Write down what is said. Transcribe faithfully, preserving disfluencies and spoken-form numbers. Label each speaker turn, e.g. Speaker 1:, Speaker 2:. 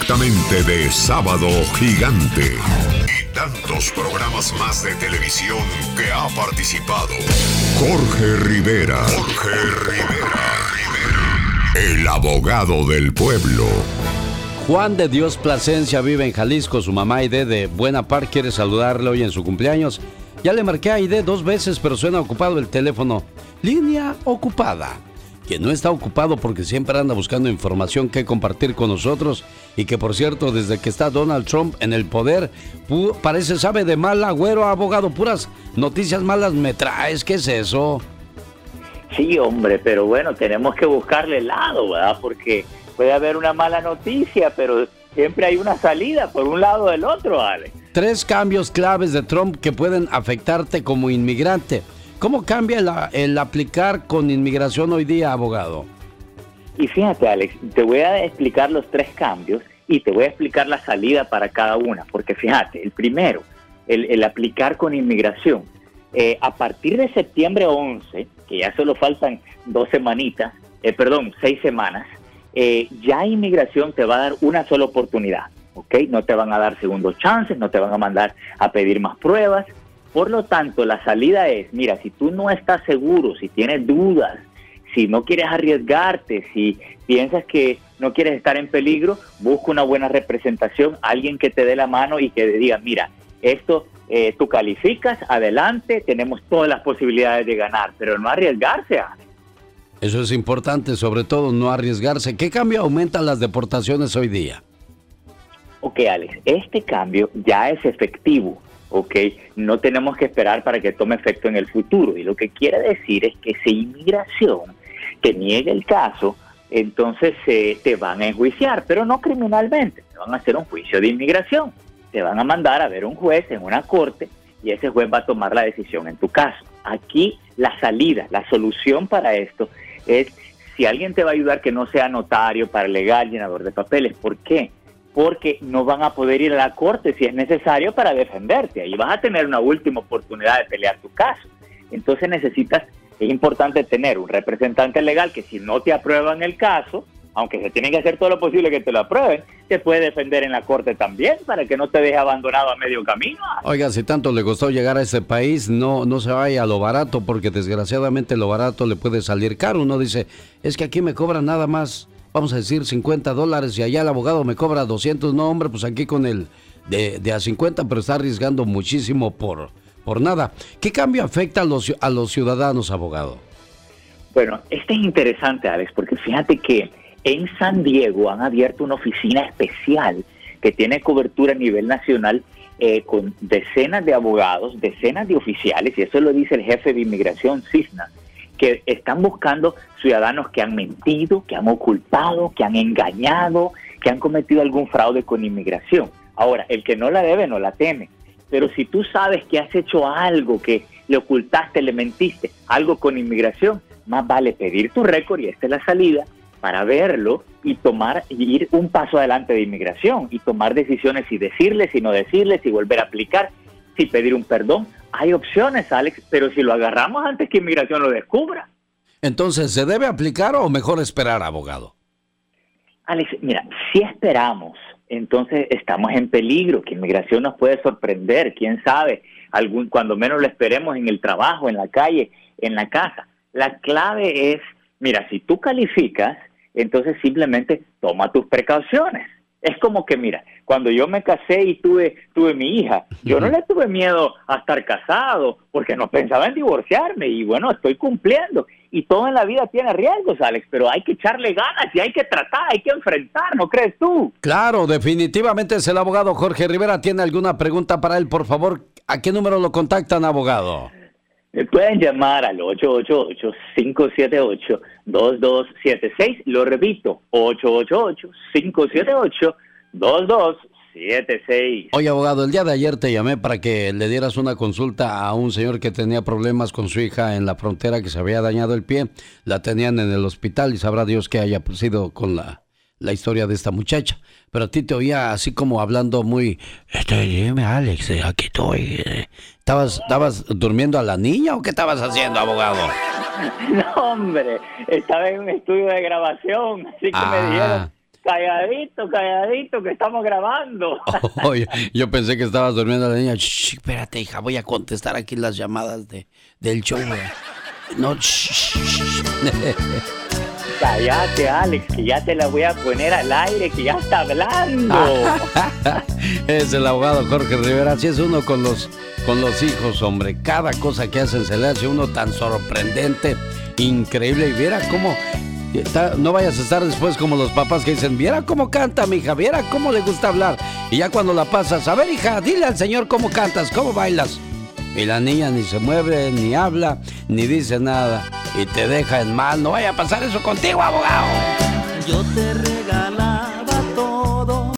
Speaker 1: Directamente de Sábado Gigante. Y tantos programas más de televisión que ha participado. Jorge Rivera. Jorge Rivera. El abogado del pueblo.
Speaker 2: Juan de Dios Plasencia vive en Jalisco. Su mamá Aide de Buena Par quiere saludarle hoy en su cumpleaños. Ya le marqué a Aide dos veces, pero suena ocupado el teléfono. Línea ocupada. Que no está ocupado porque siempre anda buscando información que compartir con nosotros. Y que, por cierto, desde que está Donald Trump en el poder, pu- parece sabe de mal agüero, abogado. Puras noticias malas me traes. ¿Qué es eso?
Speaker 3: Sí, hombre, pero bueno, tenemos que buscarle el lado, ¿verdad? Porque puede haber una mala noticia, pero siempre hay una salida por un lado o del otro, Alex.
Speaker 2: Tres cambios claves de Trump que pueden afectarte como inmigrante. ¿Cómo cambia el, el aplicar con inmigración hoy día, abogado?
Speaker 3: Y fíjate, Alex, te voy a explicar los tres cambios y te voy a explicar la salida para cada una. Porque fíjate, el primero, el, el aplicar con inmigración. Eh, a partir de septiembre once, que ya solo faltan dos semanitas, eh, perdón, seis semanas, eh, ya inmigración te va a dar una sola oportunidad, ¿ok? No te van a dar segundos chances, no te van a mandar a pedir más pruebas. Por lo tanto, la salida es, mira, si tú no estás seguro, si tienes dudas, si no quieres arriesgarte, si piensas que no quieres estar en peligro, busca una buena representación, alguien que te dé la mano y que te diga, mira, esto eh, tú calificas, adelante, tenemos todas las posibilidades de ganar, pero no arriesgarse.
Speaker 2: Eso es importante, sobre todo no arriesgarse. ¿Qué cambio aumenta las deportaciones hoy día?
Speaker 3: Ok, Alex, este cambio ya es efectivo. Ok, no tenemos que esperar para que tome efecto en el futuro. Y lo que quiere decir es que si inmigración te niega el caso, entonces eh, te van a enjuiciar, pero no criminalmente, te van a hacer un juicio de inmigración. Te van a mandar a ver un juez en una corte y ese juez va a tomar la decisión en tu caso. Aquí la salida, la solución para esto es si alguien te va a ayudar que no sea notario, paralegal, llenador de papeles. ¿Por qué? Porque no van a poder ir a la corte si es necesario para defenderte. Ahí vas a tener una última oportunidad de pelear tu caso. Entonces necesitas, es importante tener un representante legal que si no te aprueban el caso, aunque se tiene que hacer todo lo posible que te lo aprueben, te puede defender en la corte también para que no te deje abandonado a medio camino.
Speaker 2: Oiga, si tanto le costó llegar a ese país, no, no se vaya a lo barato, porque desgraciadamente lo barato le puede salir caro. Uno dice, es que aquí me cobran nada más, vamos a decir cincuenta dólares y allá el abogado me cobra doscientos. No, hombre, pues aquí con el de, de a cincuenta, pero está arriesgando muchísimo por, por nada. ¿Qué cambio afecta a los, a los ciudadanos, abogado?
Speaker 3: Bueno, este es interesante, Alex, porque fíjate que en San Diego han abierto una oficina especial que tiene cobertura a nivel nacional eh, con decenas de abogados, decenas de oficiales, y eso lo dice el jefe de inmigración, Cisna, que están buscando ciudadanos que han mentido, que han ocultado, que han engañado, que han cometido algún fraude con inmigración. Ahora, el que no la debe no la teme, pero si tú sabes que has hecho algo, que le ocultaste, le mentiste, algo con inmigración, más vale pedir tu récord, y esta es la salida, para verlo y tomar, y ir un paso adelante de inmigración y tomar decisiones si decirle, si no decirle, si volver a aplicar, si pedir un perdón. Hay opciones, Alex, pero si lo agarramos antes que inmigración lo descubra.
Speaker 2: Entonces, ¿se debe aplicar o mejor esperar, abogado?
Speaker 3: Alex, mira, si esperamos, entonces estamos en peligro, que inmigración nos puede sorprender, quién sabe, algún, cuando menos lo esperemos en el trabajo, en la calle, en la casa. La clave es, mira, si tú calificas, entonces simplemente toma tus precauciones. Es como que, mira, cuando yo me casé y tuve tuve mi hija, yo no le tuve miedo a estar casado porque no pensaba en divorciarme y bueno, estoy cumpliendo. Y todo en la vida tiene riesgos, Alex, pero hay que echarle ganas y hay que tratar, hay que enfrentar, ¿no crees tú?
Speaker 2: Claro, definitivamente es el abogado Jorge Rivera. ¿Tiene alguna pregunta para él, por favor? ¿A qué número lo contactan, abogado?
Speaker 3: Me pueden llamar al ocho ocho ocho, cinco siete ocho, dos dos siete seis. Lo repito, ocho ocho ocho, cinco siete ocho, dos dos siete seis.
Speaker 2: Oye, abogado, el día de ayer te llamé para que le dieras una consulta a un señor que tenía problemas con su hija en la frontera, que se había dañado el pie. La tenían en el hospital y sabrá Dios qué haya sido con la, la historia de esta muchacha. Pero a ti te oía así como hablando muy... Estoy, dime, Alex, aquí estoy... ¿Estabas, ¿Estabas durmiendo a la niña o qué estabas haciendo, abogado?
Speaker 3: No, hombre, estaba en un estudio de grabación, así que ah. me dijeron, calladito, calladito, que estamos grabando.
Speaker 2: Oh, yo, yo pensé que estabas durmiendo la niña. Shh, espérate, hija, voy a contestar aquí las llamadas de, del show. No, shh, shh.
Speaker 3: Cállate, Alex, que ya te la voy a poner al aire, que ya está hablando.
Speaker 2: Es el abogado Jorge Rivera. Así es uno con los, con los hijos, hombre. Cada cosa que hacen se le hace uno tan sorprendente, increíble. Y viera cómo... No vayas a estar después como los papás que dicen, viera cómo canta mi hija, viera cómo le gusta hablar. Y ya cuando la pasas, a ver, hija, dile al señor cómo cantas, cómo bailas. Y la niña ni se mueve, ni habla, ni dice nada. Y te deja en mal. No vaya a pasar eso contigo, abogado.
Speaker 4: Yo te regalo